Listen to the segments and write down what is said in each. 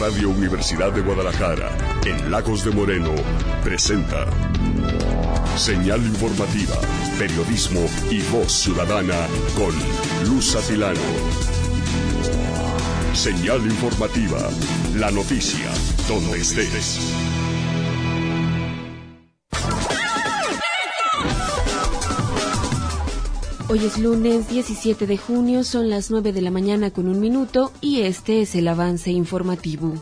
Radio Universidad de Guadalajara, en Lagos de Moreno, presenta Señal Informativa, periodismo y voz ciudadana con Luz Atilano. Señal Informativa, la noticia, donde estés. Hoy es lunes 17 de junio, son las 9 de la mañana con 1 minuto y este es el avance informativo.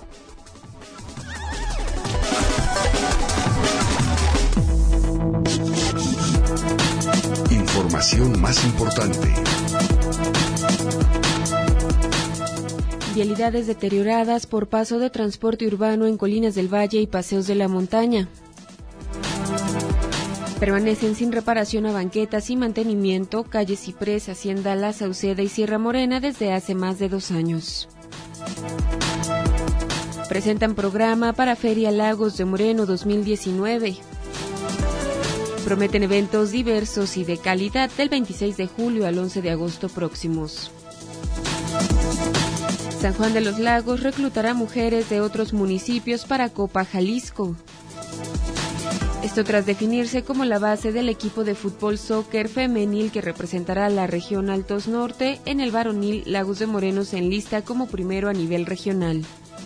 Información más importante. Vialidades deterioradas por paso de transporte urbano en Colinas del Valle y Paseos de la Montaña. Permanecen sin reparación a banquetas y mantenimiento calle Ciprés, Hacienda La Sauceda y Sierra Morena desde hace más de 2 años. Presentan programa para Feria Lagos de Moreno 2019. Prometen eventos diversos y de calidad del 26 de julio al 11 de agosto próximos. San Juan de los Lagos reclutará mujeres de otros municipios para Copa Jalisco. Esto tras definirse como la base del equipo de fútbol soccer femenil que representará a la región Altos Norte. En el varonil, Lagos de Moreno se enlista como primero a nivel regional.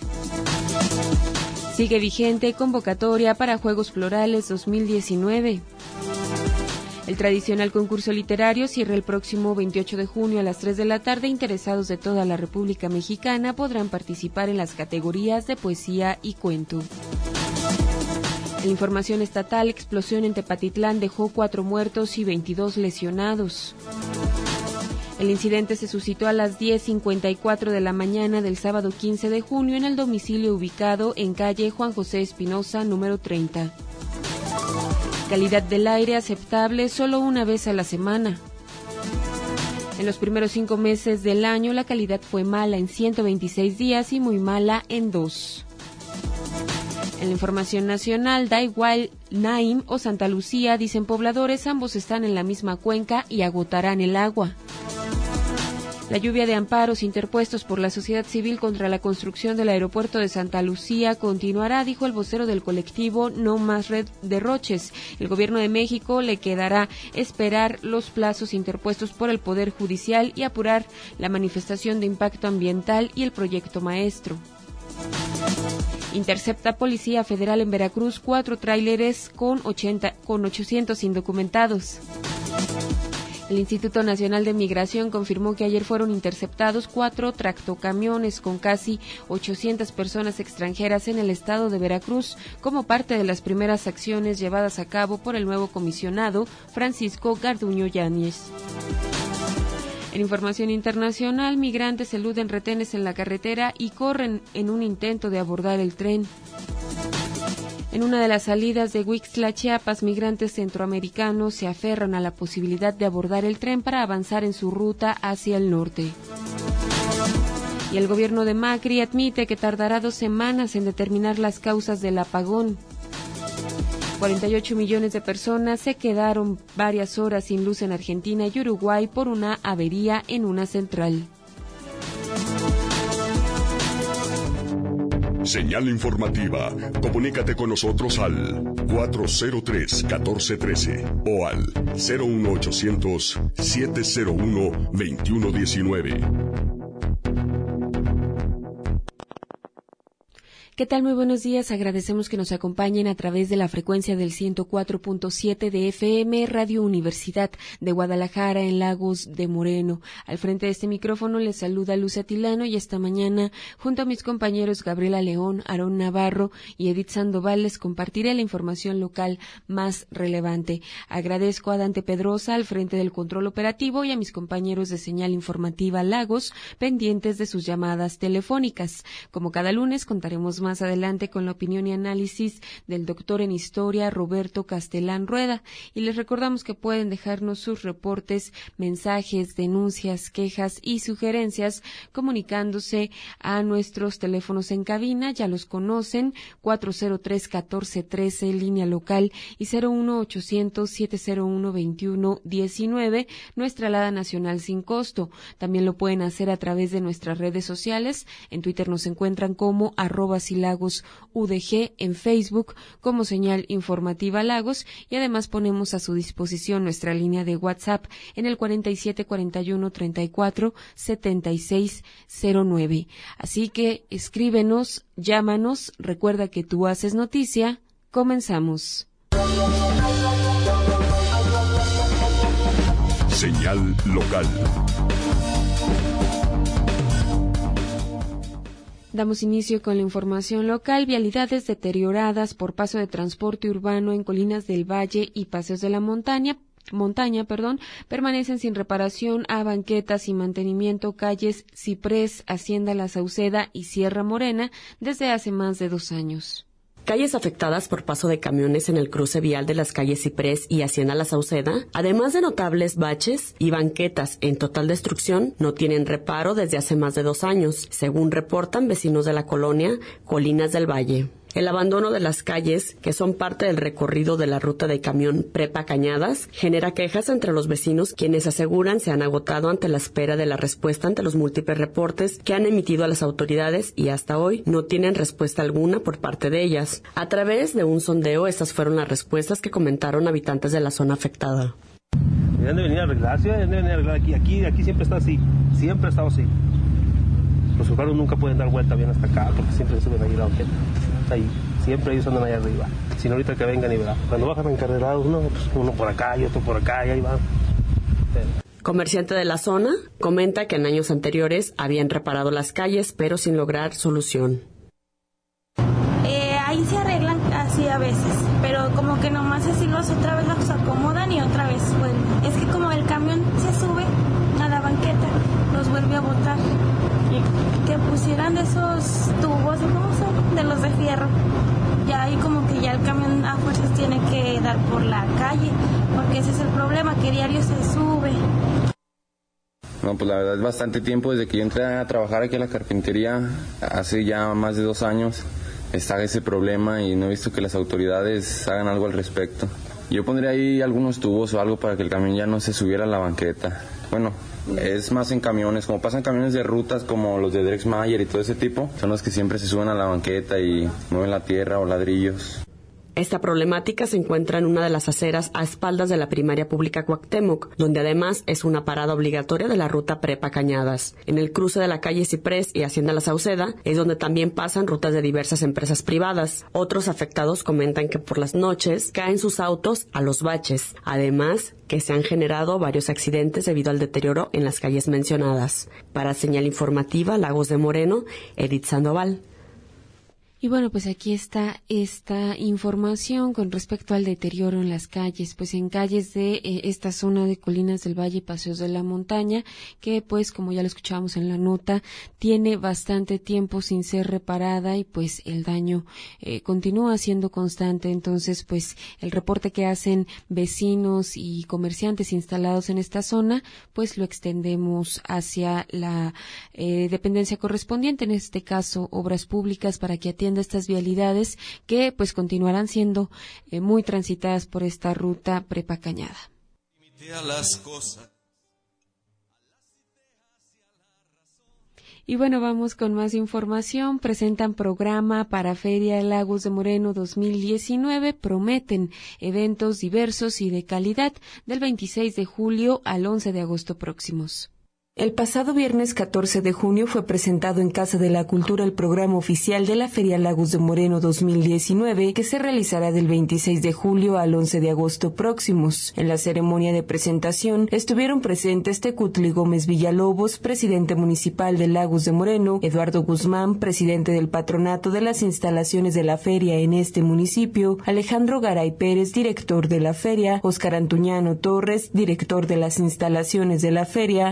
Sigue vigente convocatoria para Juegos Florales 2019. El tradicional concurso literario cierra el próximo 28 de junio a las 3 de la tarde. Interesados de toda la República Mexicana podrán participar en las categorías de poesía y cuento. En información estatal, explosión en Tepatitlán dejó 4 muertos y 22 lesionados. El incidente se suscitó a las 10:54 de la mañana del sábado 15 de junio en el domicilio ubicado en calle Juan José Espinosa, número 30. Calidad del aire aceptable solo una vez a la semana. En los primeros 5 meses del año, la calidad fue mala en 126 días y muy mala en 2. En la información nacional, da igual Naim o Santa Lucía, dicen pobladores, ambos están en la misma cuenca y agotarán el agua. La lluvia de amparos interpuestos por la sociedad civil contra la construcción del aeropuerto de Santa Lucía continuará, dijo el vocero del colectivo No Más Derroches. El gobierno de México le quedará esperar los plazos interpuestos por el Poder Judicial y apurar la manifestación de impacto ambiental y el proyecto maestro. Intercepta Policía Federal en Veracruz 4 tráileres con 800 indocumentados. El Instituto Nacional de Migración confirmó que ayer fueron interceptados 4 tractocamiones con casi 800 personas extranjeras en el estado de Veracruz como parte de las primeras acciones llevadas a cabo por el nuevo comisionado Francisco Garduño Yáñez. En información internacional, migrantes eluden retenes en la carretera y corren en un intento de abordar el tren. En una de las salidas de Huixtla, Chiapas, migrantes centroamericanos se aferran a la posibilidad de abordar el tren para avanzar en su ruta hacia el norte. Y el gobierno de Macri admite que tardará 2 semanas en determinar las causas del apagón. 48 millones de personas se quedaron varias horas sin luz en Argentina y Uruguay por una avería en una central. Señal informativa. Comunícate con nosotros al 403-1413 o al 01800-701-2119. ¿Qué tal? Muy buenos días. Agradecemos que nos acompañen a través de la frecuencia del 104.7 de FM, Radio Universidad de Guadalajara, en Lagos de Moreno. Al frente de este micrófono les saluda Luz Atilano y esta mañana, junto a mis compañeros Gabriela León, Aarón Navarro y Edith Sandoval, les compartiré la información local más relevante. Agradezco a Dante Pedrosa al frente del control operativo y a mis compañeros de Señal Informativa Lagos, pendientes de sus llamadas telefónicas. Como cada lunes, contaremos más adelante con la opinión y análisis del doctor en Historia Roberto Castelán Rueda. Y les recordamos que pueden dejarnos sus reportes, mensajes, denuncias, quejas y sugerencias comunicándose a nuestros teléfonos en cabina. Ya los conocen, 403-1413, línea local, y 01800-701-2119, nuestra alada nacional sin costo. También lo pueden hacer a través de nuestras redes sociales. En Twitter nos encuentran como @silagosudg, en Facebook como Señal Informativa Lagos, y además ponemos a su disposición nuestra línea de WhatsApp en el 4741-34-7609. Así que escríbenos, llámanos, recuerda que tú haces noticia. Comenzamos. Señal local. Damos inicio con la información local. Vialidades deterioradas por paso de transporte urbano en Colinas del Valle y Paseos de la Montaña, permanecen sin reparación a banquetas y mantenimiento calles Ciprés, Hacienda La Sauceda y Sierra Morena desde hace más de 2 años. Calles afectadas por paso de camiones en el cruce vial de las calles Ciprés y Hacienda La Sauceda, además de notables baches y banquetas en total destrucción, no tienen reparo desde hace más de 2 años, según reportan vecinos de la colonia Colinas del Valle. El abandono de las calles, que son parte del recorrido de la ruta de camión Prepa Cañadas, genera quejas entre los vecinos, quienes aseguran se han agotado ante la espera de la respuesta ante los múltiples reportes que han emitido a las autoridades y hasta hoy no tienen respuesta alguna por parte de ellas. A través de un sondeo, estas fueron las respuestas que comentaron habitantes de la zona afectada. Deben de venir a arreglar, sí, deben de venir a arreglar. Aquí siempre está así, siempre ha estado así. Los usuarios nunca pueden dar vuelta bien hasta acá porque siempre suben ahí la banqueta. Ahí, siempre ellos andan allá arriba. Si no, ahorita que vengan y verán. Cuando bajan encarrerados, uno por acá y otro por acá y ahí van. Comerciante de la zona comenta que en años anteriores habían reparado las calles, pero sin lograr solución. Ahí se arreglan así a veces, pero como que nomás así otra vez los acomodan y otra vez vuelven. Es que como el camión se sube a la banqueta, los vuelve a botar. Que pusieran esos tubos, ¿cómo son? De los de fierro. Ya ahí como que ya el camión a fuerzas tiene que dar por la calle, porque ese es el problema, que diario se sube. No, pues la verdad es bastante tiempo desde que yo entré a trabajar aquí en la carpintería, hace ya más de 2 años, está ese problema y no he visto que las autoridades hagan algo al respecto. Yo pondría ahí algunos tubos o algo para que el camión ya no se subiera a la banqueta. Bueno, es más en camiones, como pasan camiones de rutas como los de Drexmayer y todo ese tipo, son los que siempre se suben a la banqueta y mueven la tierra o ladrillos. Esta problemática se encuentra en una de las aceras a espaldas de la primaria pública Cuauhtémoc, donde además es una parada obligatoria de la ruta Prepa Cañadas. En el cruce de la calle Ciprés y Hacienda La Sauceda es donde también pasan rutas de diversas empresas privadas. Otros afectados comentan que por las noches caen sus autos a los baches, además que se han generado varios accidentes debido al deterioro en las calles mencionadas. Para Señal Informativa Lagos de Moreno, Edith Sandoval. Y bueno, pues aquí está esta información con respecto al deterioro en las calles, pues en calles de esta zona de Colinas del Valle y Paseos de la Montaña, que pues como ya lo escuchábamos en la nota, tiene bastante tiempo sin ser reparada y pues el daño continúa siendo constante. Entonces pues el reporte que hacen vecinos y comerciantes instalados en esta zona, pues lo extendemos hacia la dependencia correspondiente, en este caso Obras Públicas, para que atienda estas vialidades que pues continuarán siendo muy transitadas por esta ruta Prepa Cañada. Y bueno, vamos con más información. Presentan programa para Feria Lagos de Moreno 2019. Prometen eventos diversos y de calidad del 26 de julio al 11 de agosto próximos. El pasado viernes 14 de junio fue presentado en Casa de la Cultura el programa oficial de la Feria Lagos de Moreno 2019, que se realizará del 26 de julio al 11 de agosto próximos. En la ceremonia de presentación estuvieron presentes Tecutli Gómez Villalobos, presidente municipal de Lagos de Moreno, Eduardo Guzmán, presidente del patronato de las instalaciones de la feria en este municipio, Alejandro Garay Pérez, director de la feria, Óscar Antuñano Torres, director de las instalaciones de la feria, así como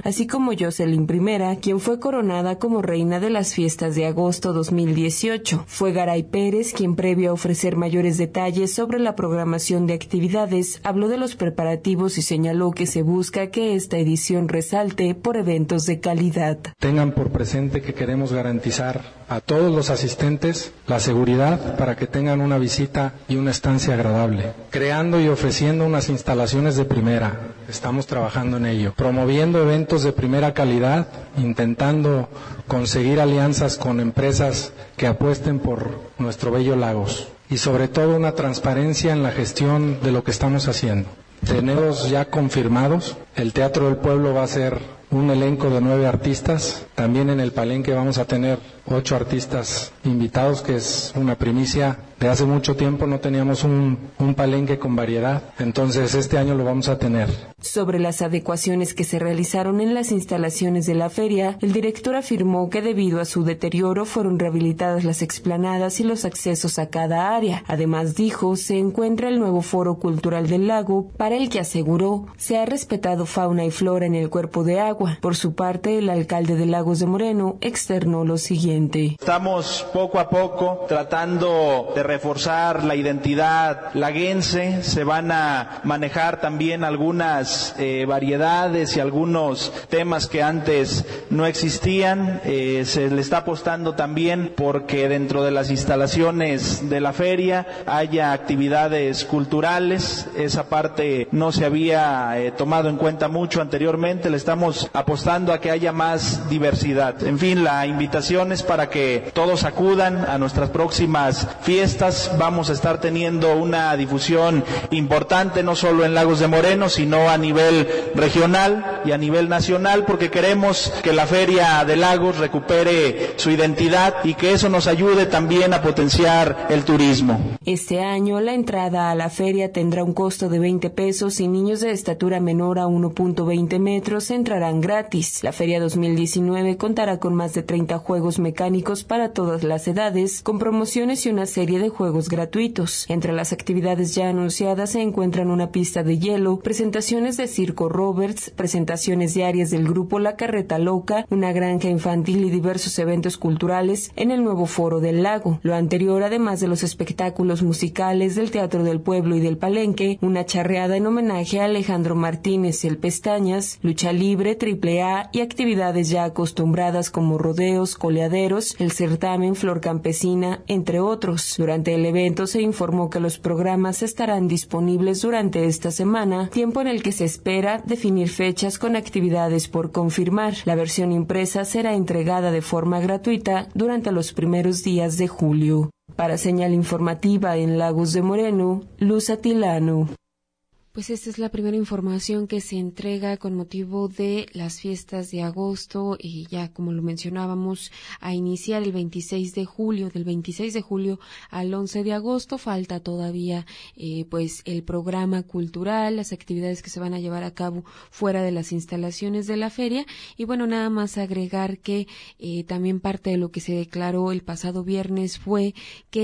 como Jocelyn I, quien fue coronada como reina de las fiestas de agosto 2018. Fue Garay Pérez quien, previo a ofrecer mayores detalles sobre la programación de actividades, habló de los preparativos y señaló que se busca que esta edición resalte por eventos de calidad. Tengan por presente que queremos garantizar a todos los asistentes la seguridad para que tengan una visita y una estancia agradable, creando y ofreciendo unas instalaciones de primera. Estamos trabajando en ello, promoviendo eventos de primera calidad, intentando conseguir alianzas con empresas que apuesten por nuestro bello Lagos y sobre todo una transparencia en la gestión de lo que estamos haciendo. Tenemos ya confirmados, el Teatro del Pueblo va a ser un elenco de 9 artistas, también en el Palenque vamos a tener 8 artistas invitados, que es una primicia. De hace mucho tiempo no teníamos un palenque con variedad, entonces este año lo vamos a tener. Sobre las adecuaciones que se realizaron en las instalaciones de la feria, el director afirmó que debido a su deterioro fueron rehabilitadas las explanadas y los accesos a cada área. Además, dijo, se encuentra el nuevo Foro Cultural del Lago, para el que aseguró se ha respetado fauna y flora en el cuerpo de agua. Por su parte, el alcalde de Lagos de Moreno externó lo siguiente. Estamos poco a poco tratando de reforzar la identidad laguense, se van a manejar también algunas variedades y algunos temas que antes no existían, se le está apostando también porque dentro de las instalaciones de la feria haya actividades culturales, esa parte no se había tomado en cuenta mucho anteriormente, le estamos apostando a que haya más diversidad. En fin, la invitación es para que todos acudan a nuestras próximas fiestas. Vamos a estar teniendo una difusión importante, no solo en Lagos de Moreno, sino a nivel regional y a nivel nacional, porque queremos que la Feria de Lagos recupere su identidad y que eso nos ayude también a potenciar el turismo. Este año, la entrada a la feria tendrá un costo de 20 pesos y niños de estatura menor a 1.20 metros entrarán gratis. La Feria 2019 contará con más de 30 juegos mecánicos para todas las edades, con promociones y una serie de juegos gratuitos. Entre las actividades ya anunciadas se encuentran una pista de hielo, presentaciones de Circo Roberts, presentaciones diarias del grupo La Carreta Loca, una granja infantil y diversos eventos culturales en el nuevo Foro del Lago. Lo anterior, además de los espectáculos musicales del Teatro del Pueblo y del Palenque, una charreada en homenaje a Alejandro Martínez el Pestañas, lucha libre, AAA y actividades ya acostumbradas como rodeos, coleaderos, el certamen Flor Campesina, entre otros. Durante el evento se informó que los programas estarán disponibles durante esta semana, tiempo en el que se espera definir fechas con actividades por confirmar. La versión impresa será entregada de forma gratuita durante los primeros días de julio. Para Señal Informativa en Lagos de Moreno, Luz Atilano. Pues esta es la primera información que se entrega con motivo de las fiestas de agosto y ya como lo mencionábamos a iniciar el 26 de julio, del 26 de julio al 11 de agosto, falta todavía pues el programa cultural, las actividades que se van a llevar a cabo fuera de las instalaciones de la feria y bueno, nada más agregar que también parte de lo que se declaró el pasado viernes fue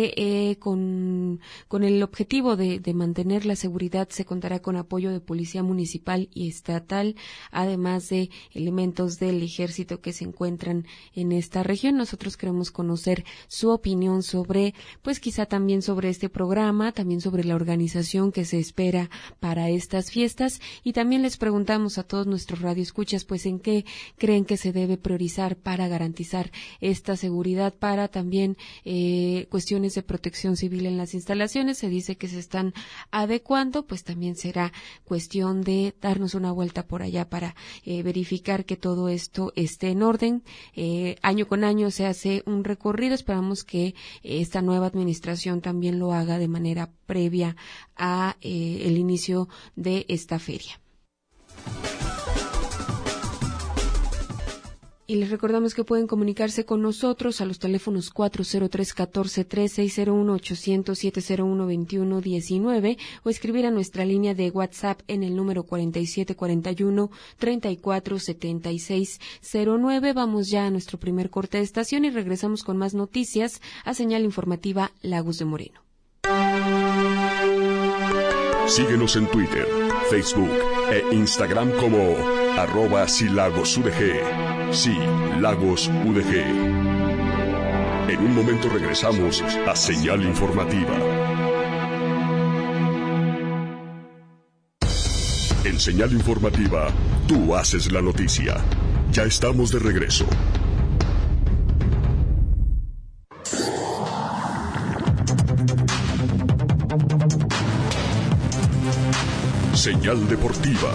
que con el objetivo de mantener la seguridad se contará con apoyo de Policía Municipal y Estatal, además de elementos del Ejército que se encuentran en esta región. Nosotros queremos conocer su opinión sobre, pues quizá también sobre este programa, también sobre la organización que se espera para estas fiestas y también les preguntamos a todos nuestros radioescuchas, pues en qué creen que se debe priorizar para garantizar esta seguridad, para también cuestiones de protección civil en las instalaciones. Se dice que se están adecuando, pues también será cuestión de darnos una vuelta por allá para verificar que todo esto esté en orden. Año con año se hace un recorrido, esperamos que esta nueva administración también lo haga de manera previa a el inicio de esta feria. Y les recordamos que pueden comunicarse con nosotros a los teléfonos 403-14-3, 601-800-701-2119 o escribir a nuestra línea de WhatsApp en el número 4741-347609. Vamos ya a nuestro primer corte de estación y regresamos con más noticias a Señal Informativa Lagos de Moreno. Síguenos en Twitter, Facebook e Instagram como @silagosudg. Sí, Lagos UDG. En un momento regresamos a Señal Informativa. En Señal Informativa, tú haces la noticia. Ya estamos de regreso. Señal Deportiva.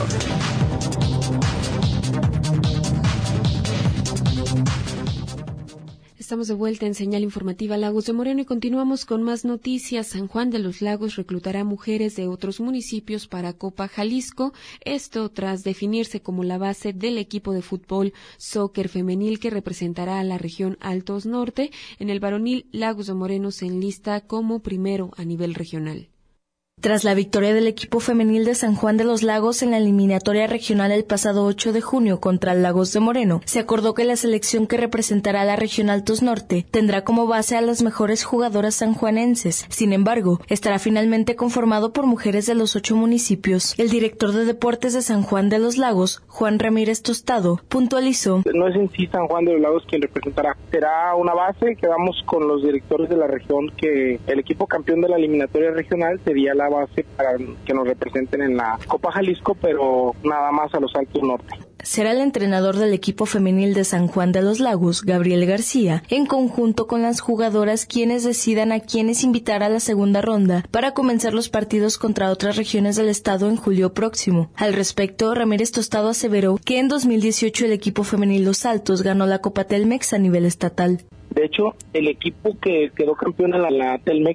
Estamos de vuelta en Señal Informativa Lagos de Moreno y continuamos con más noticias. San Juan de los Lagos reclutará mujeres de otros municipios para Copa Jalisco, esto tras definirse como la base del equipo de fútbol soccer femenil que representará a la región Altos Norte. En el varonil, Lagos de Moreno se enlista como primero a nivel regional. Tras la victoria del equipo femenil de San Juan de los Lagos en la eliminatoria regional el pasado 8 de junio contra el Lagos de Moreno, se acordó que la selección que representará a la región Altos Norte tendrá como base a las mejores jugadoras sanjuanenses. Sin embargo, estará finalmente conformado por mujeres de los 8 municipios. El director de deportes de San Juan de los Lagos, Juan Ramírez Tostado, puntualizó: no es en sí San Juan de los Lagos quien representará, será una base. Quedamos con los directores de la región que el equipo campeón de la eliminatoria regional sería la base para que nos representen en la Copa Jalisco, pero nada más a los Altos Norte. Será el entrenador del equipo femenil de San Juan de los Lagos, Gabriel García, en conjunto con las jugadoras quienes decidan a quienes invitar a la segunda ronda para comenzar los partidos contra otras regiones del estado en julio próximo. Al respecto, Ramírez Tostado aseveró que en 2018 el equipo femenil Los Altos ganó la Copa Telmex a nivel estatal. De hecho, el equipo que quedó campeón en la Telmex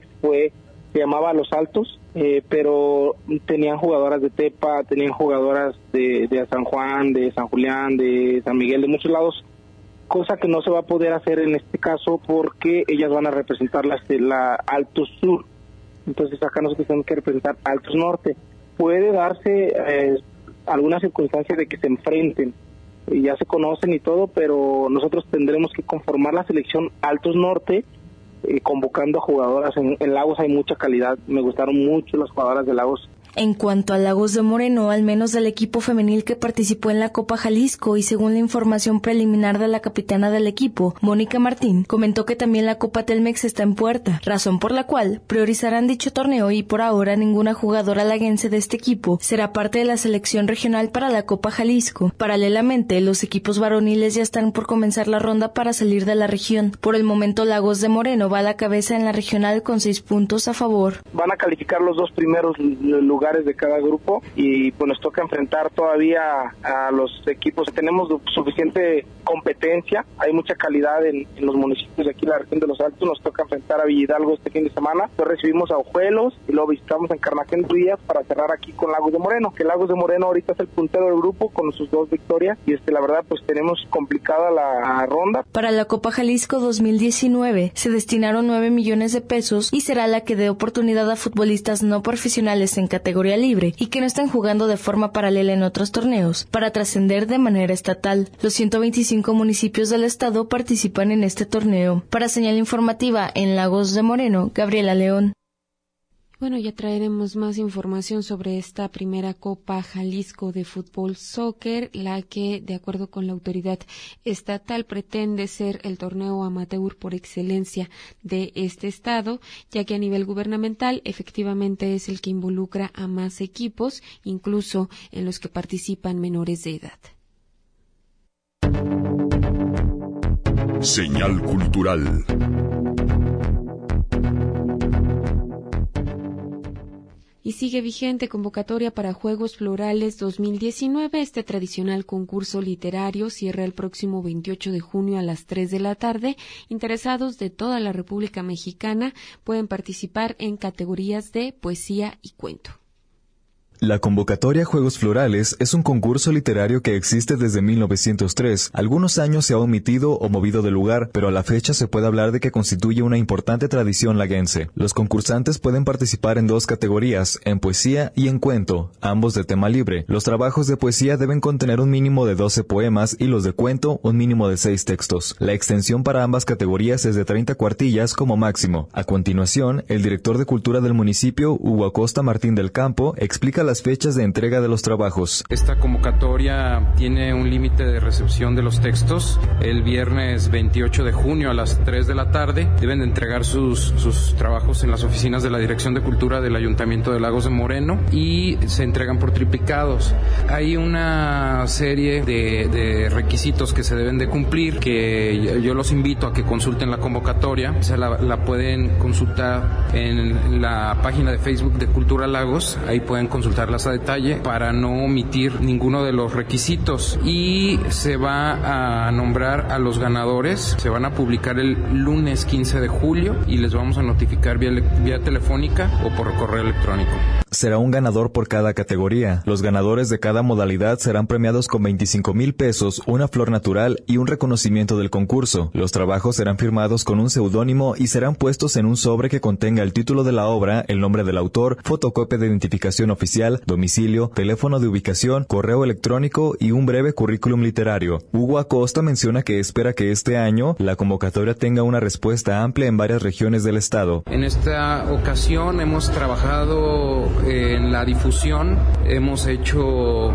se llamaba Los Altos, pero tenían jugadoras de Tepa, tenían jugadoras de San Juan, de San Julián, de San Miguel, de muchos lados, cosa que no se va a poder hacer en este caso porque ellas van a representar la Altos Sur. Entonces acá nosotros tenemos que representar Altos Norte. Puede darse alguna circunstancia de que se enfrenten, ya se conocen y todo, pero nosotros tendremos que conformar la selección Altos Norte, convocando a jugadoras. En Lagos hay mucha calidad, me gustaron mucho las jugadoras de Lagos. En cuanto a Lagos de Moreno, al menos del equipo femenil que participó en la Copa Jalisco y según la información preliminar de la capitana del equipo, Mónica Martín, comentó que también la Copa Telmex está en puerta, razón por la cual priorizarán dicho torneo y por ahora ninguna jugadora laguense de este equipo será parte de la selección regional para la Copa Jalisco. Paralelamente, los equipos varoniles ya están por comenzar la ronda para salir de la región. Por el momento, Lagos de Moreno va a la cabeza en la regional con 6 puntos a favor. Van a calificar los 2 primeros lugares de cada grupo y pues nos toca enfrentar todavía a los equipos. Tenemos suficiente competencia, hay mucha calidad en los municipios de aquí, la región de Los Altos. Nos toca enfrentar a Villahidalgo este fin de semana, después recibimos a Ojuelos y luego visitamos en Carnajén Díaz para cerrar aquí con Lagos de Moreno, que Lagos de Moreno ahorita es el puntero del grupo con sus 2 victorias y la verdad pues tenemos complicada la ronda. Para la Copa Jalisco 2019 se destinaron 9 millones de pesos y será la que dé oportunidad a futbolistas no profesionales en categoría libre y que no están jugando de forma paralela en otros torneos para trascender de manera estatal. Los 125 municipios del estado participan en este torneo. Para Señal Informativa en Lagos de Moreno, Gabriela León. Bueno, ya traeremos más información sobre esta primera Copa Jalisco de fútbol soccer, la que, de acuerdo con la autoridad estatal, pretende ser el torneo amateur por excelencia de este estado, ya que a nivel gubernamental efectivamente es el que involucra a más equipos, incluso en los que participan menores de edad. Señal cultural. Y sigue vigente convocatoria para Juegos Florales 2019. Este tradicional concurso literario cierra el próximo 28 de junio a las 3 de la tarde. Interesados de toda la República Mexicana pueden participar en categorías de poesía y cuento. La convocatoria Juegos Florales es un concurso literario que existe desde 1903. Algunos años se ha omitido o movido de lugar, pero a la fecha se puede hablar de que constituye una importante tradición laguense. Los concursantes pueden participar en 2 categorías, en poesía y en cuento, ambos de tema libre. Los trabajos de poesía deben contener un mínimo de 12 poemas y los de cuento un mínimo de 6 textos. La extensión para ambas categorías es de 30 cuartillas como máximo. A continuación, el director de Cultura del municipio, Hugo Acosta Martín del Campo, explica las fechas de entrega de los trabajos. Esta convocatoria tiene un límite de recepción de los textos. El viernes 28 de junio a las 3 de la tarde deben de entregar sus trabajos en las oficinas de la Dirección de Cultura del Ayuntamiento de Lagos de Moreno y se entregan por triplicados. Hay una serie de requisitos que se deben de cumplir, que yo los invito a que consulten la convocatoria. Se la pueden consultar en la página de Facebook de Cultura Lagos, ahí pueden consultarlas a detalle para no omitir ninguno de los requisitos, y se va a nombrar a los ganadores. Se van a publicar el lunes 15 de julio y les vamos a notificar vía telefónica o por correo electrónico. Será un ganador por cada categoría. Los ganadores de cada modalidad serán premiados con 25,000 pesos, una flor natural y un reconocimiento del concurso. Los trabajos serán firmados con un seudónimo y serán puestos en un sobre que contenga el título de la obra, el nombre del autor, fotocopia de identificación oficial, domicilio, teléfono de ubicación, correo electrónico y un breve currículum literario. Hugo Acosta menciona que espera que este año la convocatoria tenga una respuesta amplia en varias regiones del estado. En esta ocasión hemos trabajado en la difusión, hemos hecho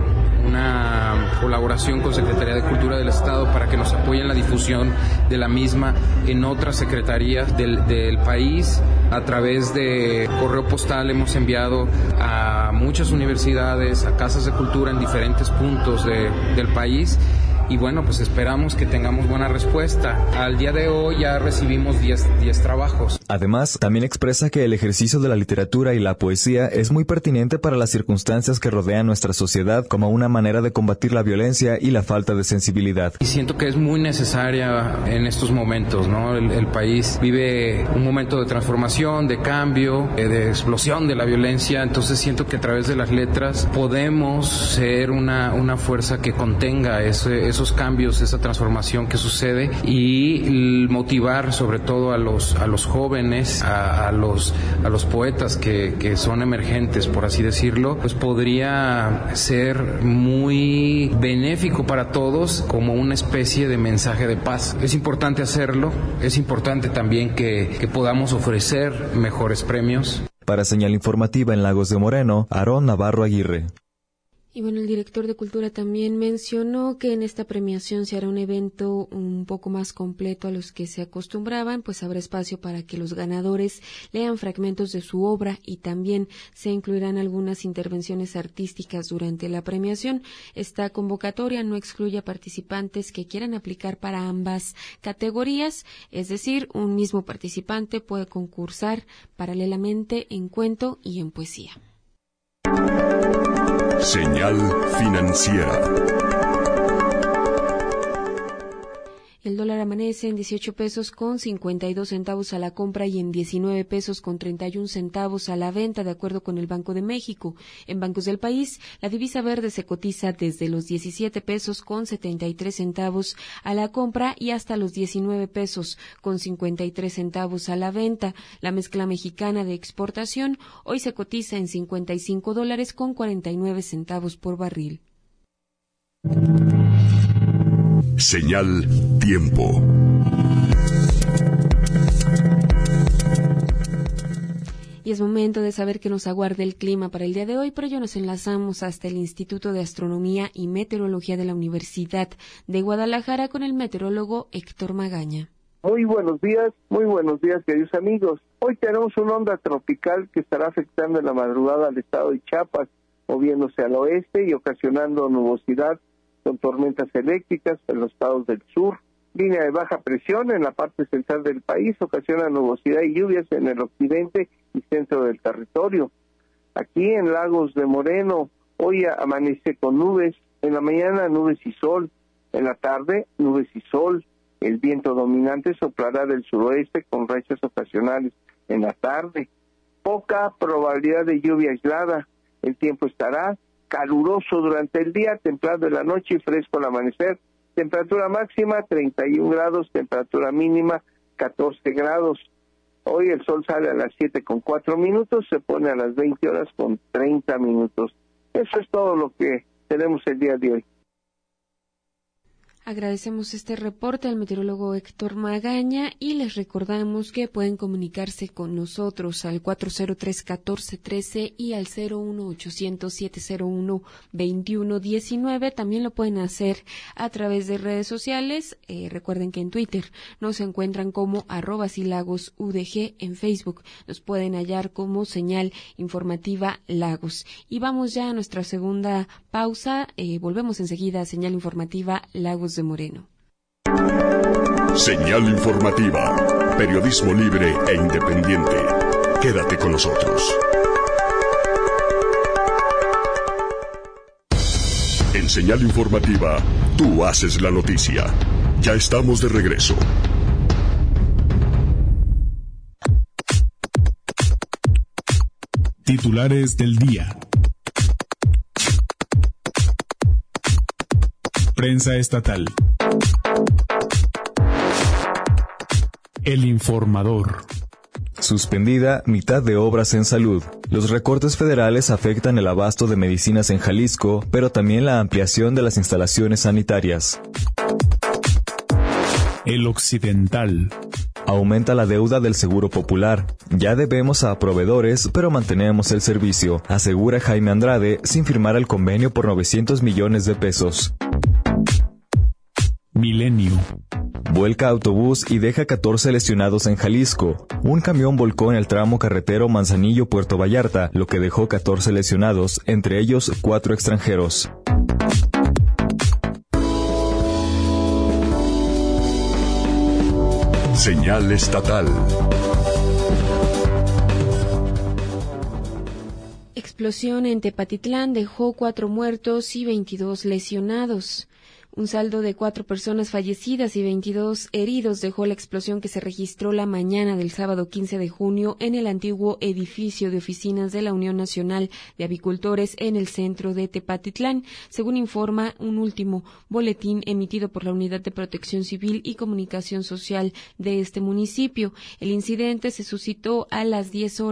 una colaboración con Secretaría de Cultura del Estado para que nos apoyen en la difusión de la misma en otras secretarías del país. A través de correo postal hemos enviado a muchas universidades, a casas de cultura en diferentes puntos del país. Y bueno, pues esperamos que tengamos buena respuesta. Al día de hoy ya recibimos 10 trabajos. Además, también expresa que el ejercicio de la literatura y la poesía es muy pertinente para las circunstancias que rodean nuestra sociedad como una manera de combatir la violencia y la falta de sensibilidad. Y siento que es muy necesaria en estos momentos, ¿no? El país vive un momento de transformación, de cambio, de explosión de la violencia. Entonces siento que a través de las letras podemos ser una fuerza que contenga esos cambios, esa transformación que sucede, y motivar sobre todo a los jóvenes, a los poetas que son emergentes, por así decirlo. Pues podría ser muy benéfico para todos como una especie de mensaje de paz. Es importante hacerlo, es importante también que podamos ofrecer mejores premios. Para Señal Informativa en Lagos de Moreno, Aarón Navarro Aguirre. Y bueno, el director de Cultura también mencionó que en esta premiación se hará un evento un poco más completo a los que se acostumbraban, pues habrá espacio para que los ganadores lean fragmentos de su obra y también se incluirán algunas intervenciones artísticas durante la premiación. Esta convocatoria no excluye a participantes que quieran aplicar para ambas categorías, es decir, un mismo participante puede concursar paralelamente en cuento y en poesía. Señal financiera. El dólar amanece en 18 pesos con 52 centavos a la compra y en 19 pesos con 31 centavos a la venta, de acuerdo con el Banco de México. En bancos del país, la divisa verde se cotiza desde los 17 pesos con 73 centavos a la compra y hasta los 19 pesos con 53 centavos a la venta. La mezcla mexicana de exportación hoy se cotiza en $55 con 49 centavos por barril. Señal tiempo. Y es momento de saber qué nos aguarda el clima para el día de hoy. Por ello nos enlazamos hasta el Instituto de Astronomía y Meteorología de la Universidad de Guadalajara con el meteorólogo Héctor Magaña. Muy buenos días, queridos amigos. Hoy tenemos una onda tropical que estará afectando en la madrugada al estado de Chiapas, moviéndose al oeste y ocasionando nubosidad con tormentas eléctricas en los estados del sur. Línea de baja presión en la parte central del país ocasiona nubosidad y lluvias en el occidente y centro del territorio. Aquí en Lagos de Moreno, hoy amanece con nubes, en la mañana nubes y sol, en la tarde nubes y sol. El viento dominante soplará del suroeste con rachas ocasionales en la tarde. Poca probabilidad de lluvia aislada. El tiempo estará caluroso durante el día, templado en la noche y fresco al amanecer. Temperatura máxima 31 grados, temperatura mínima 14 grados. Hoy el sol sale a las 7:04, se pone a las 20:30. Eso es todo lo que tenemos el día de hoy. Agradecemos este reporte al meteorólogo Héctor Magaña y les recordamos que pueden comunicarse con nosotros al 403-1413 y al 01800-701-2119. También lo pueden hacer a través de redes sociales. Recuerden que en Twitter nos encuentran como @silagosudg, en Facebook nos pueden hallar como Señal Informativa Lagos. Y vamos ya a nuestra segunda pausa. Volvemos enseguida a Señal Informativa Lagos de Moreno. Señal Informativa, periodismo libre e independiente. Quédate con nosotros. En Señal Informativa, tú haces la noticia. Ya estamos de regreso. Titulares del día. Prensa estatal. El Informador. Suspendida mitad de obras en salud. Los recortes federales afectan el abasto de medicinas en Jalisco, pero también la ampliación de las instalaciones sanitarias. El Occidental. Aumenta la deuda del Seguro Popular. Ya debemos a proveedores, pero mantenemos el servicio, asegura Jaime Andrade, sin firmar el convenio por 900 millones de pesos. Milenio. Vuelca autobús y deja 14 lesionados en Jalisco. Un camión volcó en el tramo carretero Manzanillo-Puerto Vallarta, lo que dejó 14 lesionados, entre ellos 4 extranjeros. Señal estatal. Explosión en Tepatitlán dejó 4 muertos y 22 lesionados. Un saldo de 4 personas fallecidas y 22 heridos dejó la explosión que se registró la mañana del sábado 15 de junio en el antiguo edificio de oficinas de la Unión Nacional de Avicultores en el centro de Tepatitlán, según informa un último boletín emitido por la Unidad de Protección Civil y Comunicación Social de este municipio. El incidente se suscitó a las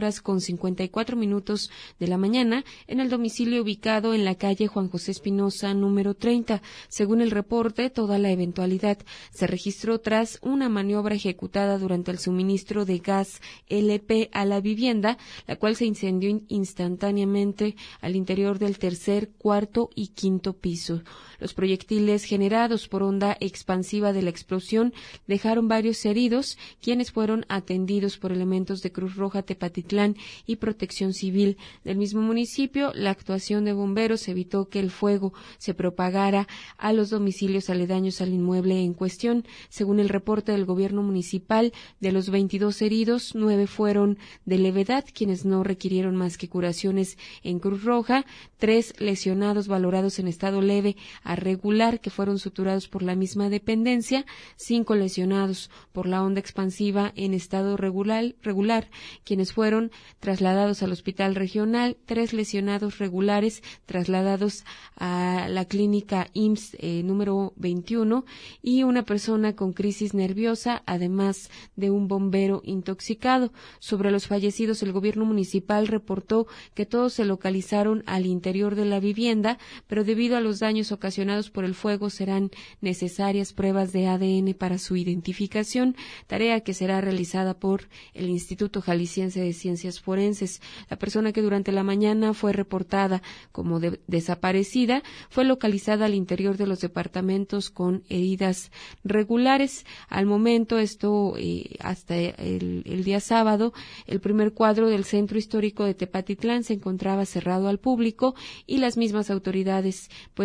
10:54 de la mañana en el domicilio ubicado en la calle Juan José Espinosa, número 30. Según el reporte, toda la eventualidad se registró tras una maniobra ejecutada durante el suministro de gas LP a la vivienda, la cual se incendió instantáneamente al interior del tercer, cuarto y quinto piso. Los proyectiles generados por onda expansiva de la explosión dejaron varios heridos, quienes fueron atendidos por elementos de Cruz Roja Tepatitlán y Protección Civil del mismo municipio. La actuación de bomberos evitó que el fuego se propagara a los domicilios aledaños al inmueble en cuestión. Según el reporte del gobierno municipal, de los 22 heridos, 9 fueron de levedad, quienes no requirieron más que curaciones en Cruz Roja, 3 lesionados valorados en estado leve a regular, que fueron suturados por la misma dependencia, 5 lesionados por la onda expansiva en estado regular, quienes fueron trasladados al hospital regional, 3 lesionados regulares trasladados a la clínica IMSS número 21 y una persona con crisis nerviosa, además de un bombero intoxicado. Sobre los fallecidos, el gobierno municipal reportó que todos se localizaron al interior de la vivienda, pero debido a los daños ocasionados por el fuego serán necesarias pruebas de ADN para su identificación, tarea que será realizada por el Instituto Jalisciense de Ciencias Forenses. La persona que durante la mañana fue reportada como desaparecida fue localizada al interior de los departamentos con heridas regulares. Al momento, hasta el día sábado, el primer cuadro del centro histórico de Tepatitlán se encontraba cerrado al público y las mismas autoridades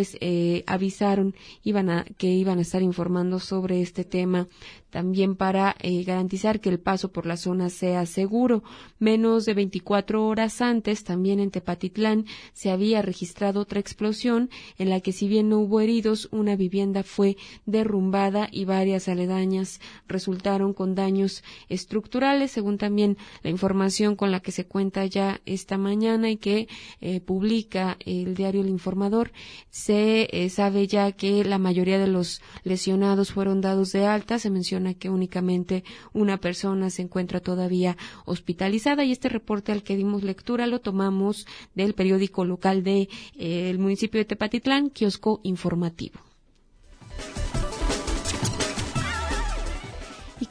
avisaron que iban a estar informando sobre este tema, también para garantizar que el paso por la zona sea seguro. Menos de 24 horas antes, también en Tepatitlán, se había registrado otra explosión en la que, si bien no hubo heridos, una vivienda fue derrumbada y varias aledañas resultaron con daños estructurales, según también la información con la que se cuenta ya esta mañana y que publica el diario El Informador. Se sabe ya que la mayoría de los lesionados fueron dados de alta. Se menciona que únicamente una persona se encuentra todavía hospitalizada, y este reporte al que dimos lectura lo tomamos del periódico local de el municipio de Tepatitlán, Kiosco Informativo.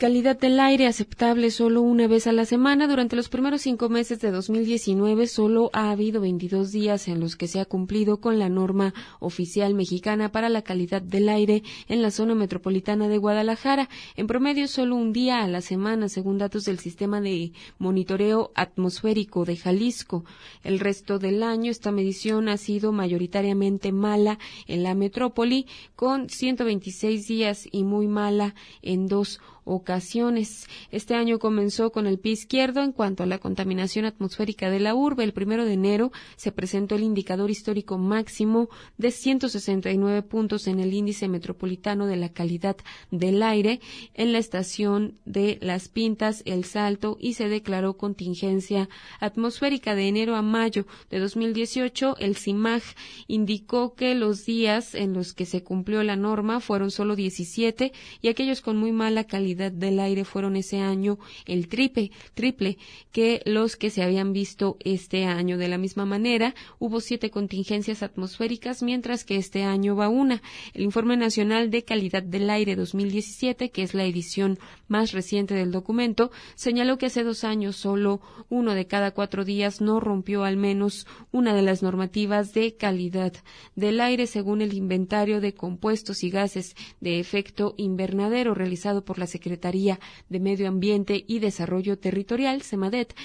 Calidad del aire aceptable solo una vez a la semana. Durante los primeros 5 meses de 2019 solo ha habido 22 días en los que se ha cumplido con la norma oficial mexicana para la calidad del aire en la zona metropolitana de Guadalajara. En promedio solo un día a la semana, según datos del Sistema de Monitoreo Atmosférico de Jalisco. El resto del año esta medición ha sido mayoritariamente mala en la metrópoli, con 126 días y muy mala en 2 ocasiones. Este año comenzó con el pie izquierdo en cuanto a la contaminación atmosférica de la urbe. El 1 de enero se presentó el indicador histórico máximo de 169 puntos en el índice metropolitano de la calidad del aire en la estación de Las Pintas, El Salto, y se declaró contingencia atmosférica. De enero a mayo de 2018, el CIMAG indicó que los días en los que se cumplió la norma fueron solo 17 y aquellos con muy mala calidad del aire fueron ese año el triple que los que se habían visto este año. De la misma manera, hubo 7 contingencias atmosféricas, mientras que este año va una. El Informe Nacional de Calidad del Aire 2017, que es la edición más reciente del documento, señaló que hace 2 años solo 1 de cada 4 días no rompió al menos una de las normativas de calidad del aire, según el inventario de compuestos y gases de efecto invernadero realizado por la Secretaría de Medio Ambiente y Desarrollo Territorial, SEMADET.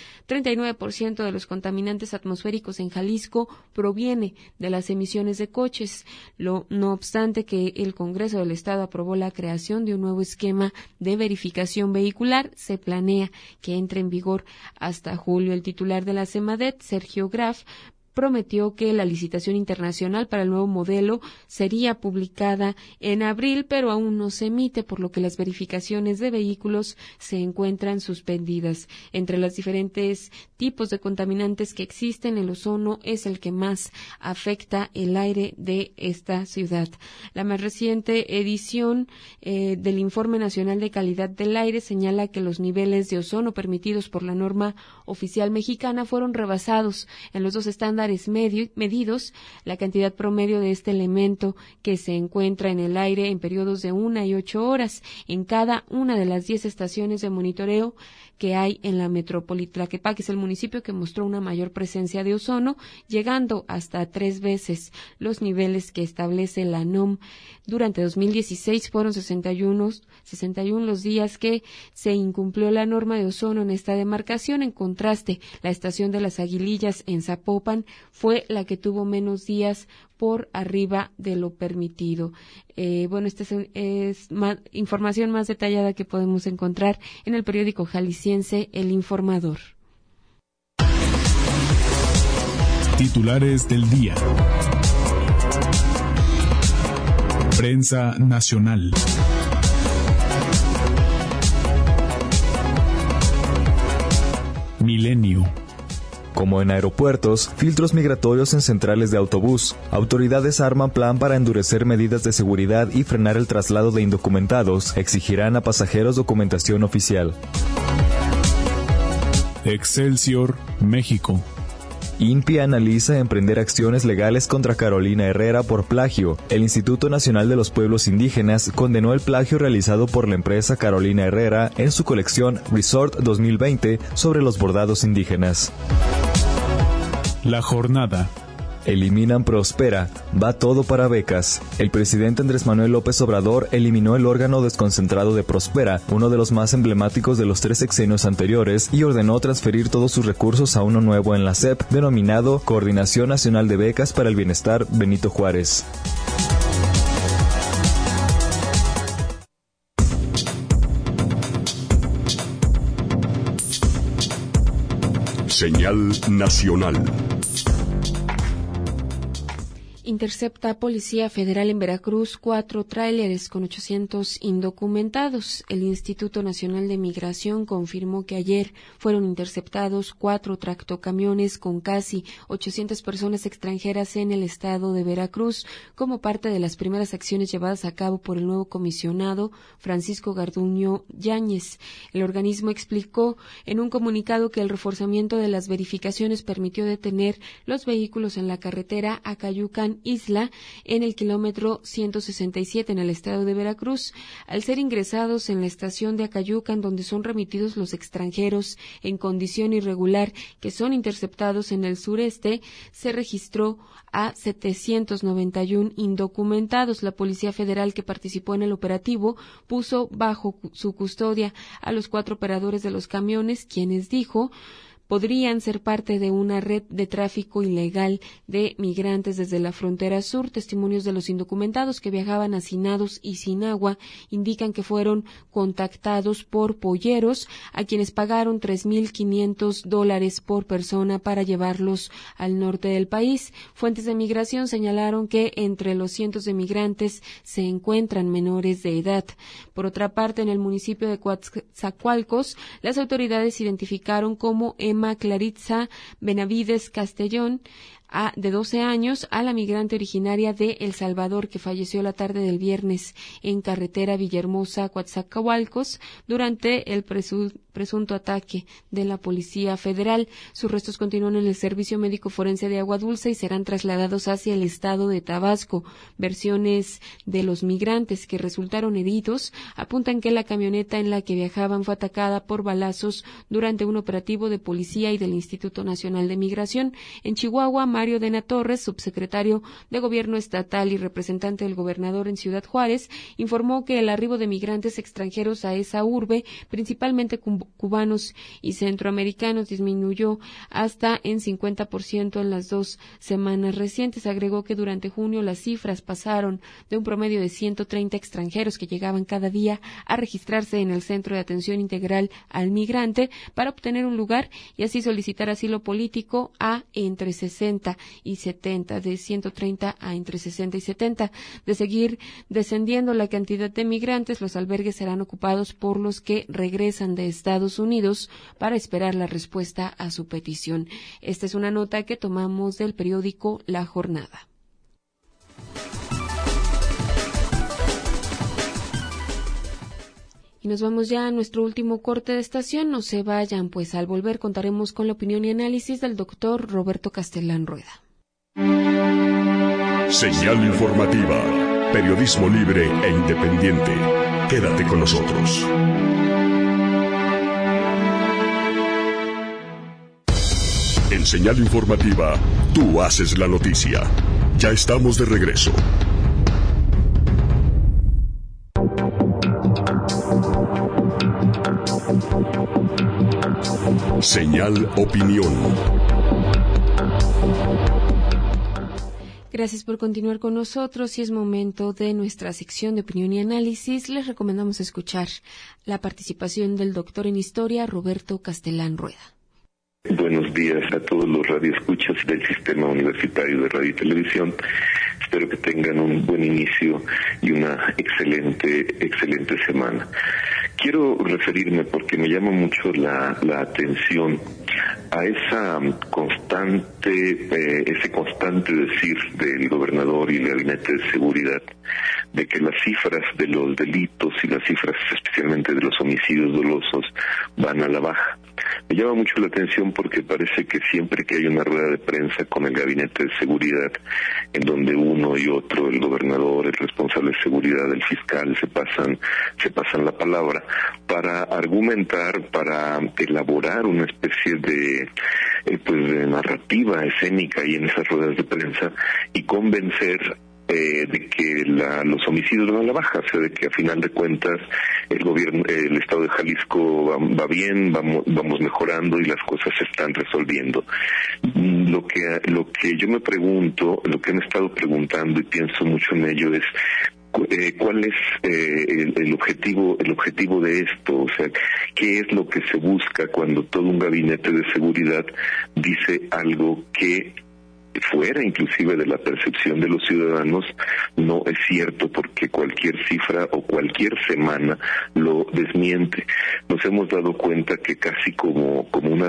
39% de los contaminantes atmosféricos en Jalisco proviene de las emisiones de coches. No obstante que el Congreso del Estado aprobó la creación de un nuevo esquema de verificación vehicular, se planea que entre en vigor hasta julio. El titular de la SEMADET, Sergio Graf, prometió que la licitación internacional para el nuevo modelo sería publicada en abril, pero aún no se emite, por lo que las verificaciones de vehículos se encuentran suspendidas. Entre los diferentes tipos de contaminantes que existen, el ozono es el que más afecta el aire de esta ciudad. La más reciente edición del Informe Nacional de Calidad del Aire señala que los niveles de ozono permitidos por la norma oficial mexicana fueron rebasados en los 2 estándares medidos. La cantidad promedio de este elemento, que se encuentra en el aire en periodos de 1 y 8 horas en cada una de las 10 estaciones de monitoreo que hay en la metrópoli. Tlaquepaque es el municipio que mostró una mayor presencia de ozono, llegando hasta 3 veces los niveles que establece la NOM. Durante 2016 fueron 61 los días que se incumplió la norma de ozono en esta demarcación. En contraste, la estación de Las Aguilillas en Zapopan fue la que tuvo menos días por arriba de lo permitido. Esta es información más detallada que podemos encontrar en el periódico jalisciense El Informador. Titulares del día. Prensa nacional. Milenio. Como en aeropuertos, filtros migratorios en centrales de autobús. Autoridades arman plan para endurecer medidas de seguridad y frenar el traslado de indocumentados. Exigirán a pasajeros documentación oficial. Excelsior, México. INPI analiza emprender acciones legales contra Carolina Herrera por plagio. El Instituto Nacional de los Pueblos Indígenas condenó el plagio realizado por la empresa Carolina Herrera en su colección Resort 2020 sobre los bordados indígenas. La jornada. Eliminan Prospera, va todo para becas. El presidente Andrés Manuel López Obrador eliminó el órgano desconcentrado de Prospera, uno de los más emblemáticos de los 3 sexenios anteriores, y ordenó transferir todos sus recursos a uno nuevo en la SEP, denominado Coordinación Nacional de Becas para el Bienestar Benito Juárez. Señal nacional. Intercepta Policía Federal en Veracruz 4 tráileres con 800 indocumentados. El Instituto Nacional de Migración confirmó que ayer fueron interceptados 4 tractocamiones con casi 800 personas extranjeras en el estado de Veracruz, como parte de las primeras acciones llevadas a cabo por el nuevo comisionado Francisco Garduño Yáñez. El organismo explicó en un comunicado que el reforzamiento de las verificaciones permitió detener los vehículos en la carretera Acayucan Isla, en el kilómetro 167 en el estado de Veracruz, al ser ingresados en la estación de Acayucan, donde son remitidos los extranjeros en condición irregular que son interceptados en el sureste, se registró a 791 indocumentados. La Policía Federal, que participó en el operativo, puso bajo su custodia a los 4 operadores de los camiones, quienes, dijo, podrían ser parte de una red de tráfico ilegal de migrantes desde la frontera sur. Testimonios de los indocumentados que viajaban hacinados y sin agua indican que fueron contactados por polleros a quienes pagaron $3,500 por persona para llevarlos al norte del país. Fuentes de migración señalaron que entre los cientos de migrantes se encuentran menores de edad. Por otra parte, en el municipio de Coatzacoalcos, las autoridades identificaron como Emma Claritza Benavides Castellón, de 12 años, a la migrante originaria de El Salvador, que falleció la tarde del viernes en carretera Villahermosa, Coatzacoalcos, durante el presunto ataque de la Policía Federal. Sus restos continúan en el Servicio Médico Forense de Agua Dulce y serán trasladados hacia el estado de Tabasco. Versiones de los migrantes que resultaron heridos apuntan que la camioneta en la que viajaban fue atacada por balazos durante un operativo de policía y del Instituto Nacional de Migración. En Chihuahua, Mario Dena Torres, subsecretario de Gobierno Estatal y representante del gobernador en Ciudad Juárez, informó que el arribo de migrantes extranjeros a esa urbe, principalmente cubanos y centroamericanos, disminuyó hasta en 50% en las 2 semanas recientes. Agregó que durante junio las cifras pasaron de un promedio de 130 extranjeros que llegaban cada día a registrarse en el Centro de Atención Integral al Migrante para obtener un lugar y así solicitar asilo político a entre 60 y 70, de 130 a entre 60 y 70. De seguir descendiendo la cantidad de migrantes, los albergues serán ocupados por los que regresan de Estados Unidos para esperar la respuesta a su petición. Esta es una nota que tomamos del periódico La Jornada. Y nos vamos ya a nuestro último corte de estación. No se vayan, pues al volver contaremos con la opinión y análisis del doctor Roberto Castelán Rueda. Señal informativa, periodismo libre e independiente. Quédate con nosotros. En Señal informativa, tú haces la noticia. Ya estamos de regreso. Señal Opinión. Gracias por continuar con nosotros y es momento de nuestra sección de opinión y análisis. Les recomendamos escuchar la participación del doctor en Historia, Roberto Castelán Rueda. Buenos días a todos los radioescuchas del Sistema Universitario de Radio y Televisión. Espero que tengan un buen inicio y una excelente semana. Quiero referirme, porque me llama mucho la atención, a ese constante decir del gobernador y el gabinete de seguridad de que las cifras de los delitos y las cifras especialmente de los homicidios dolosos van a la baja. Me llama mucho la atención porque parece que siempre que hay una rueda de prensa con el gabinete de seguridad, en donde uno y otro, el gobernador, el responsable de seguridad, el fiscal, se pasan la palabra para argumentar, para elaborar una especie de narrativa escénica y en esas ruedas de prensa y convencer de que los homicidios van a la baja, o sea, de que a final de cuentas el estado de Jalisco va bien, vamos mejorando y las cosas se están resolviendo. Lo que yo me pregunto, lo que me he estado preguntando y pienso mucho en ello es ¿cuál es el objetivo de esto? O sea, ¿qué es lo que se busca cuando todo un gabinete de seguridad dice algo que fuera inclusive de la percepción de los ciudadanos no es cierto, porque cualquier cifra o cualquier semana lo desmiente? Nos hemos dado cuenta que casi como una respuesta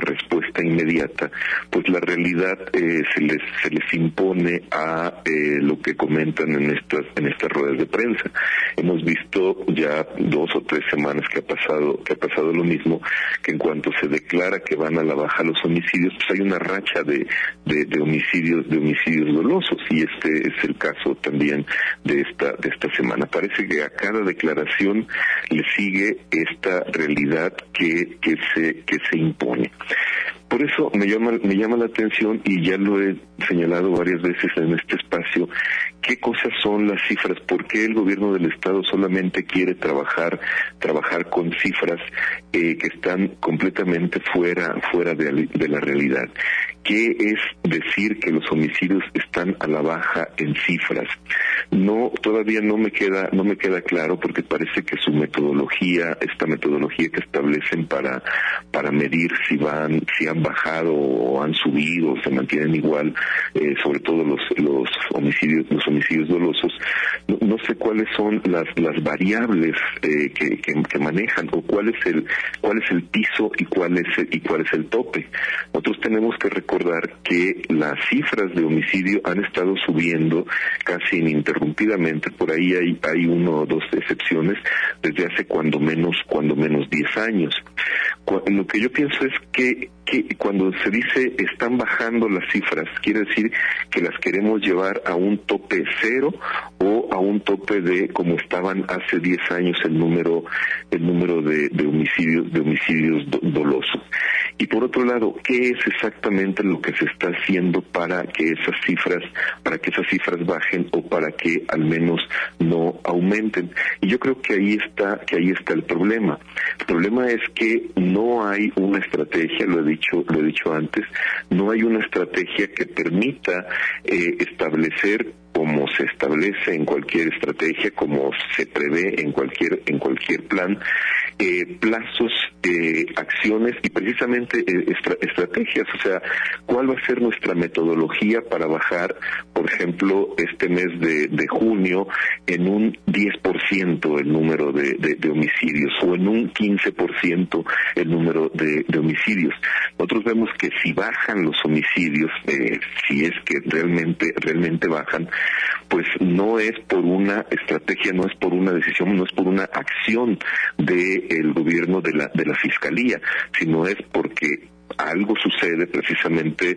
respuesta inmediata, pues la realidad se les impone a lo que comentan en estas ruedas de prensa. Hemos visto ya 2 o 3 semanas que ha pasado lo mismo, que en cuanto se declara que van a la baja los homicidios, pues hay una racha de homicidios dolosos, y este es el caso también de esta semana. Parece que a cada declaración le sigue esta realidad que se impone. Por eso me llama la atención, y ya lo he señalado varias veces en este espacio, qué cosas son las cifras, por qué el gobierno del Estado solamente quiere trabajar con cifras que están completamente fuera de la realidad. ¿Qué es decir que los homicidios están a la baja en cifras? Todavía no me queda claro, porque parece que su metodología, esta metodología que establecen para medir si han bajado o han subido o se mantienen igual, sobre todo los homicidios dolosos, no sé cuáles son las variables que manejan, o cuál es el piso y cuál es el tope. Nosotros tenemos que recordar que las cifras de homicidio han estado subiendo casi ininterrumpidamente. Por ahí hay 1 o 2 excepciones desde hace cuando menos 10 años. Lo que yo pienso es que cuando se dice están bajando las cifras, quiere decir que las queremos llevar a un tope 0 o a un tope de como estaban hace 10 años el número de homicidios dolosos. Y por otro lado, ¿qué es exactamente lo que se está haciendo para que esas cifras bajen, o para que al menos no aumenten? Y yo creo que ahí está el problema. El problema es que no hay una estrategia, lo he dicho antes, no hay una estrategia que permita establecer, como se establece en cualquier estrategia, como se prevé en cualquier plan, plazos, acciones y precisamente estrategias. O sea, ¿cuál va a ser nuestra metodología para bajar, por ejemplo, este mes de junio en un 10% el número de homicidios, o en un 15% el número de homicidios? Nosotros vemos que si bajan los homicidios, si es que realmente bajan, pues no es por una estrategia, no es por una decisión, no es por una acción del gobierno de la Fiscalía, sino es porque algo sucede precisamente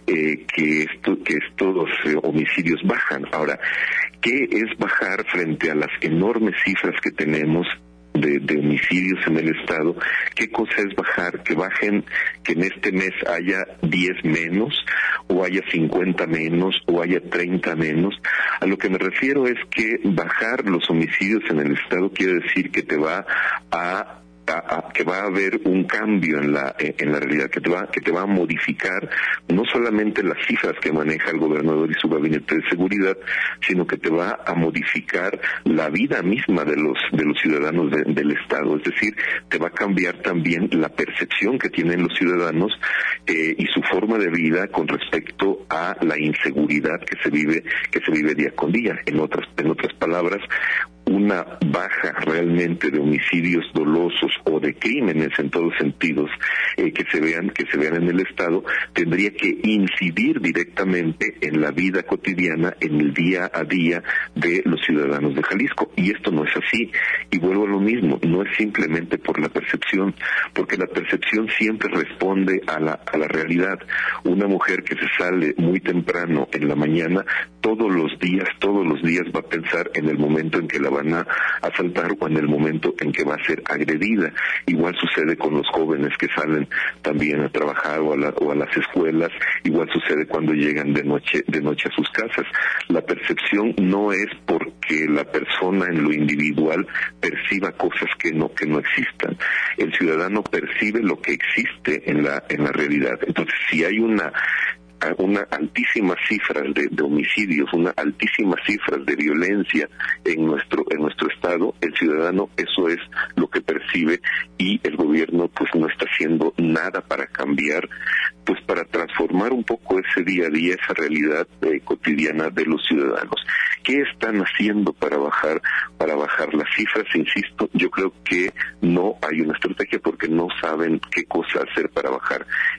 que estos homicidios bajan. Ahora, ¿qué es bajar frente a las enormes cifras que tenemos de homicidios en el Estado? ¿Qué cosa es bajar? Que en este mes haya 10 menos, o haya 50 menos, o haya 30 menos. A lo que me refiero es que bajar los homicidios en el Estado quiere decir que que va a haber un cambio en la realidad, que te va a modificar no solamente las cifras que maneja el gobernador y su gabinete de seguridad, sino que te va a modificar la vida misma de los ciudadanos del Estado. Es decir, te va a cambiar también la percepción que tienen los ciudadanos y su forma de vida con respecto a la inseguridad que se vive día con día. En otras palabras, una baja realmente de homicidios dolosos o de crímenes en todos sentidos que se vean en el Estado, tendría que incidir directamente en la vida cotidiana, en el día a día de los ciudadanos de Jalisco. Y esto no es así. Y vuelvo a lo mismo, no es simplemente por la percepción, porque la percepción siempre responde a la realidad. Una mujer que se sale muy temprano en la mañana, todos los días va a pensar en el momento en que la van a asaltar, o en el momento en que va a ser agredida. Igual sucede con los jóvenes que salen también a trabajar o a las escuelas. Igual sucede cuando llegan de noche a sus casas. La percepción no es porque la persona en lo individual perciba cosas que no existan. El ciudadano percibe lo que existe en la realidad. Entonces, si hay una altísimas cifras de homicidios, una altísimas cifras de violencia en nuestro estado, el ciudadano eso es lo que percibe, y el gobierno pues no está haciendo nada para cambiar, pues para transformar un poco ese día a día, esa realidad cotidiana de los ciudadanos. ¿Qué están haciendo para bajar las cifras? Insisto, yo creo que no hay una estrategia, porque no saben qué cosa hacer para bajar estas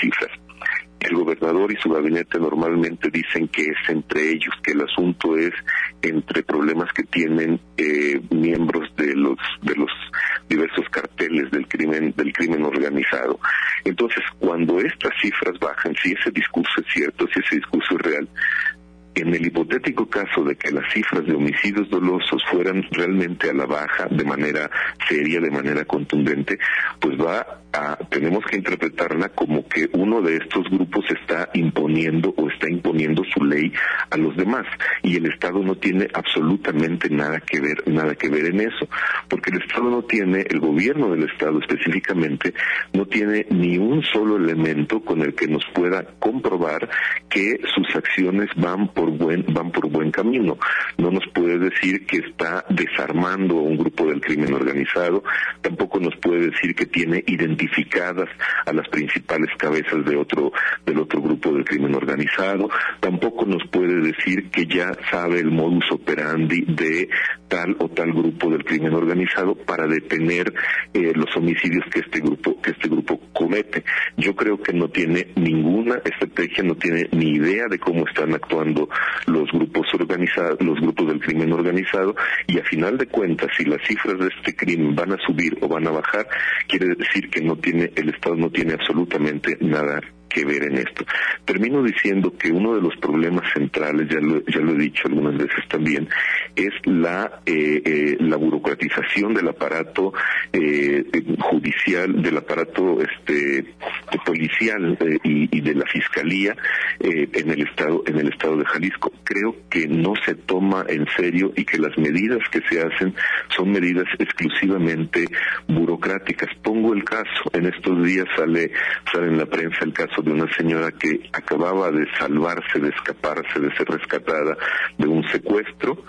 cifras. El gobernador y su gabinete normalmente dicen que es entre ellos, que el asunto es entre problemas que tienen miembros de los diversos carteles del crimen organizado. Entonces, cuando estas cifras bajan, si ese discurso es cierto, si ese discurso es real, en el hipotético caso de que las cifras de homicidios dolosos fueran realmente a la baja, de manera seria, de manera contundente, pues tenemos que interpretarla como que uno de estos grupos está imponiendo su ley a los demás, y el Estado no tiene absolutamente nada que ver en eso, porque el gobierno del Estado específicamente no tiene ni un solo elemento con el que nos pueda comprobar que sus acciones van por buen camino. No nos puede decir que está desarmando a un grupo del crimen organizado, tampoco nos puede decir que tiene identificadas a las principales cabezas del otro grupo del crimen organizado, tampoco nos puede decir que ya sabe el modus operandi de tal o tal grupo del crimen organizado para detener los homicidios que este grupo comete. Yo creo que no tiene ninguna estrategia, no tiene ni idea de cómo están actuando los grupos organizados, los grupos del crimen organizado, y a final de cuentas, si las cifras de este crimen van a subir o van a bajar, quiere decir que el Estado no tiene absolutamente nada que ver en esto. Termino diciendo que uno de los problemas centrales, ya lo he dicho algunas veces también, es la burocratización del aparato judicial, del aparato policial y de la fiscalía en el estado de Jalisco. Creo que no se toma en serio y que las medidas que se hacen son medidas exclusivamente burocráticas. Pongo el caso, en estos días sale en la prensa el caso de una señora que acababa de salvarse, de escaparse, de ser rescatada de un secuestro.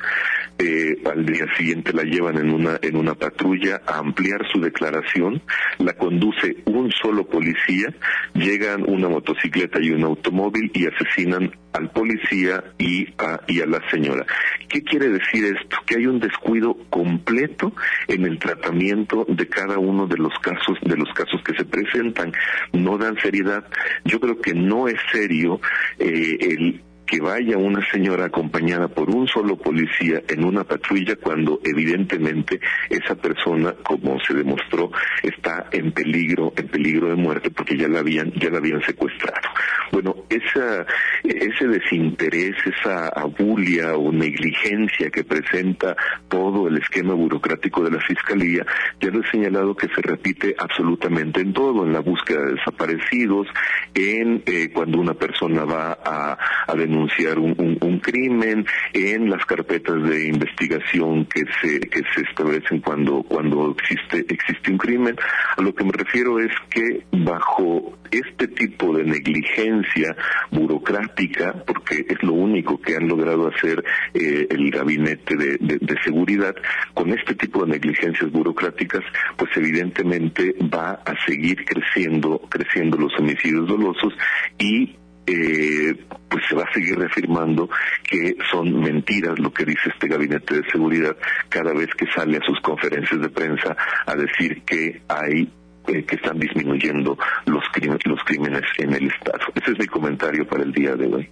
Al día siguiente la llevan en una patrulla a ampliar su declaración, la conduce un solo policía, llegan una motocicleta y un automóvil y asesinan al policía y a la señora. ¿Qué quiere decir esto? Que hay un descuido completo en el tratamiento de cada uno de los casos que se presentan. No dan seriedad. Yo creo que no es serio el que vaya una señora acompañada por un solo policía en una patrulla cuando evidentemente esa persona, como se demostró, está en peligro de muerte porque ya la habían secuestrado. Bueno, ese desinterés, esa abulia o negligencia que presenta todo el esquema burocrático de la Fiscalía, ya lo he señalado que se repite absolutamente en todo, en la búsqueda de desaparecidos, en cuando una persona va a denunciar un crimen, en las carpetas de investigación que se establecen cuando existe un crimen. A lo que me refiero es que bajo este tipo de negligencia burocrática, porque es lo único que han logrado hacer el gabinete de seguridad, con este tipo de negligencias burocráticas, pues evidentemente va a seguir creciendo los homicidios dolosos y pues se va a seguir reafirmando que son mentiras lo que dice este gabinete de seguridad cada vez que sale a sus conferencias de prensa a decir que están disminuyendo los crímenes en el Estado. Ese es mi comentario para el día de hoy.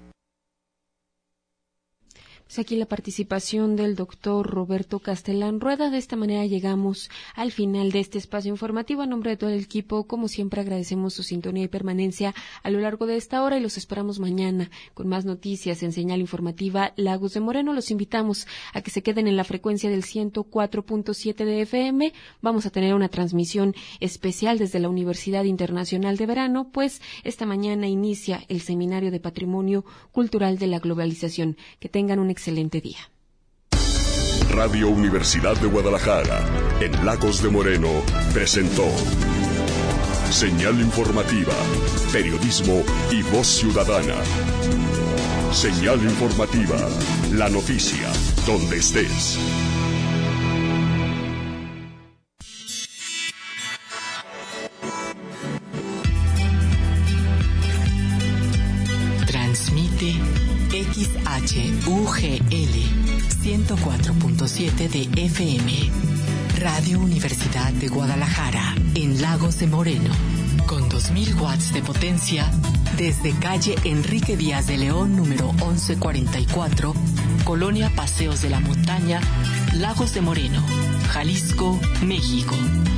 Pues aquí la participación del doctor Roberto Castellán Rueda. De esta manera llegamos al final de este espacio informativo. A nombre de todo el equipo, como siempre, agradecemos su sintonía y permanencia a lo largo de esta hora y los esperamos mañana con más noticias en Señal Informativa Lagos de Moreno. Los invitamos a que se queden en la frecuencia del 104.7 de FM. Vamos a tener una transmisión especial desde la Universidad Internacional de Verano, pues esta mañana inicia el Seminario de Patrimonio Cultural de la Globalización. Que tengan un excelente día. Radio Universidad de Guadalajara, en Lagos de Moreno, presentó Señal Informativa, Periodismo y Voz Ciudadana. Señal Informativa, la noticia, donde estés. Transmite XHUGL 104.7 de FM. Radio Universidad de Guadalajara, en Lagos de Moreno. Con 2000 watts de potencia, desde calle Enrique Díaz de León, número 1144, Colonia Paseos de la Montaña, Lagos de Moreno, Jalisco, México.